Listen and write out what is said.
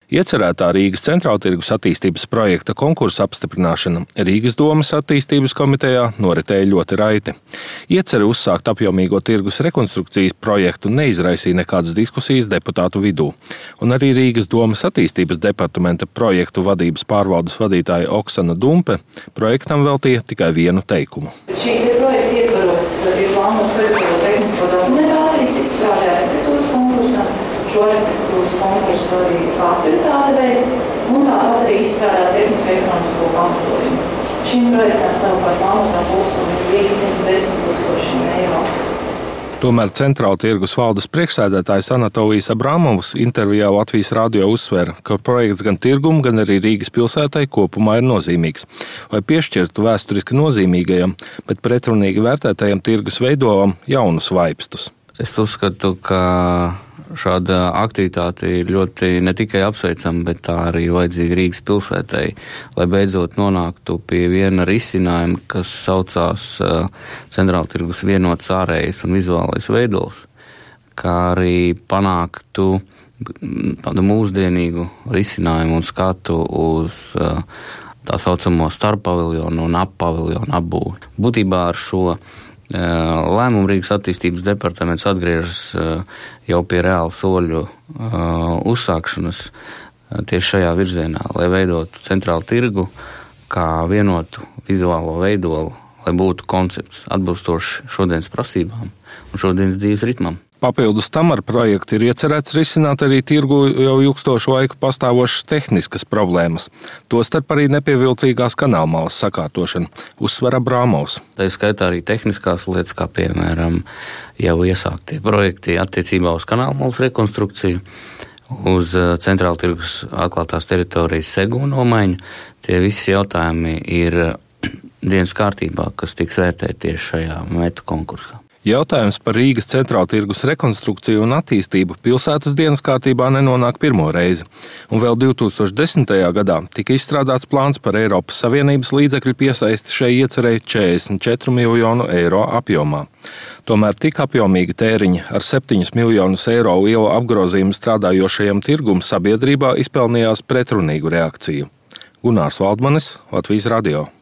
Iecerētā Rīgas centrāltirgus attīstības projekta konkursa apstiprināšana Rīgas domes attīstības komitejā noritēja ļoti raiti. Iecere uzsākt apjomīgo tirgus rekonstrukcijas projektu neizraisīja nekādas diskusijas deputātu vidū, un arī Rīgas domes attīstības departamenta projektu vadības pārvaldes vadītāja Oksana Dumpe projektam veltīja tikai vienu teikumu. Šī projekta ietvaros ir plānots sagatavot tehnisko dokumentācijas izstrādē arhitektūras konkursam. Šo arhitektūras konkursu arī aktivitāte veida un tāpat arī izstrādāt tehnisko ekonomisko pamatojumu. Šim projektam savukārt plānotā būsuma ir līdz 110 000 eiro. Tomēr centrāltirgus valdes priekšsēdētājs Anatolijs Abramovs intervijā Latvijas radio uzsvēra, ka projekts gan tirgumu, gan arī Rīgas pilsētai kopumā ir nozīmīgs. Vai piešķirtu vēsturiski nozīmīgajam, bet pretrunīgi vērtētajam tirgus veidolam jaunus vaipstus. Es uzskatu, ka šāda aktivitāte ir ļoti ne tikai apsveicama, bet tā arī vajadzīga Rīgas pilsētai, lai beidzot nonāktu pie viena risinājuma, kas saucās centrāltirgus vienots ārējais un vizuālais veidols, kā arī panāktu tādu mūsdienīgu risinājumu un skatu uz tā saucamo starppaviljonu un appaviljonu apbūvi. Būtībā ar šo lēmumu Rīgas attīstības departaments atgriežas jau pie reāla soļu uzsākšanas tieši šajā virzienā, lai veidotu centrālu tirgu kā vienotu vizuālo veidolu, lai būtu koncepts atbilstoši šodienas prasībām un šodienas dzīves ritmam. Papildus tam ar projektu ir iecerēts risināt arī tirgu jau ilgstošu laiku pastāvošas tehniskas problēmas, tostarp arī nepievilcīgās kanālmalas sakārtošana, uzsver Abramovs. Tā ir skaitā arī tehniskās lietas, kā piemēram jau iesāktie projekti attiecībā uz kanālmalas rekonstrukciju, uz centrāltirgus atklātās teritorijas segu nomaiņu. Tie visi jautājumi ir dienas kārtībā, kas tiks vērtēti tieši šajā metu konkursā. Jautājums par Rīgas centrāltirgus rekonstrukciju un attīstību pilsētas dienas kārtībā nenonāk pirmo reizi, un vēl 2010. gadā tika izstrādāts plāns par Eiropas Savienības līdzekļu piesaisti šai iecerei 44 miljonu eiro apjomā. Tomēr tik apjomīgi tēriņi ar 7 miljonus eiro lielu apgrozījumu strādājošajam tirgum sabiedrībā izpelnījās pretrunīgu reakciju. Gunārs Valdmanis, Latvijas radio.